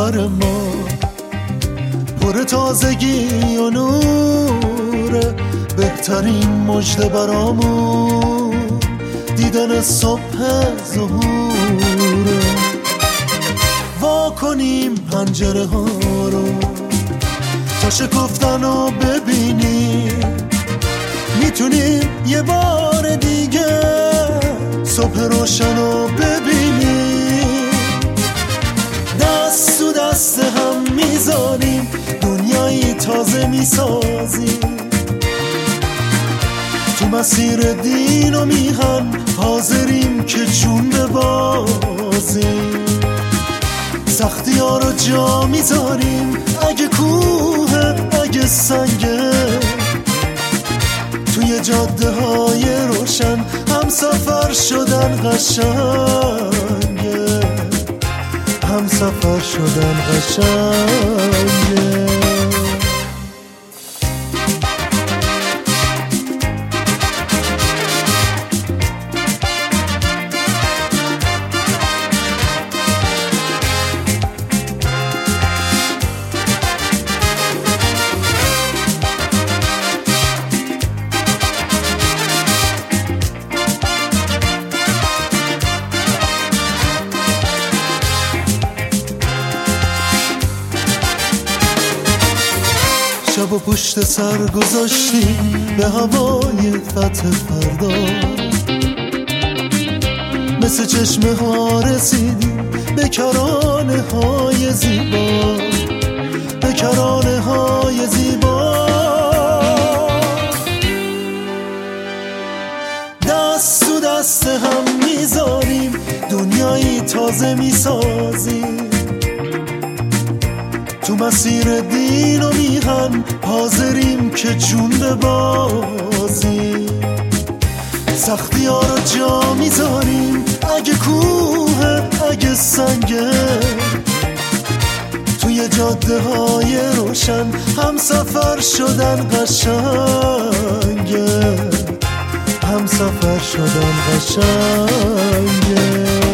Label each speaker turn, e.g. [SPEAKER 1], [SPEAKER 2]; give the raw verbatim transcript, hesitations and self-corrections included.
[SPEAKER 1] سفر ما پر تازگی و نوره، بهترین مژده برامون دیدن صبح ظهوره. وا کنیم پنجره ها رو تا شکفتن رو ببینیم، میتونیم یه بار دیگه صبح روشن رو ببینیم. دست تو دست هم میذاریم، دنیایی تازه میسازیم، تو مسیر دین و میهن حاضریم که جون ببازیم. سختی ها رو جا میذاریم، اگه کوه اگه سنگه، توی جاده های روشن هم سفر شدن قشنگه، هم سفر شدن قشنگه. شب و پشت سر گذاشتیم به هوای فتح فردا، مثل چشمه ها رسیدیم به کرانه های زیبا، به کرانه های زیبا. دست تو دست هم میذاریم، دنیایی تازه میسازیم، تو مسیر دین و میهن حاضریم که جون ببازیم. سختی ها رو جا میذاریم، اگه کوه اگه سنگه، توی جاده های روشن هم سفر شدن قشنگه، هم سفر شدن قشنگه.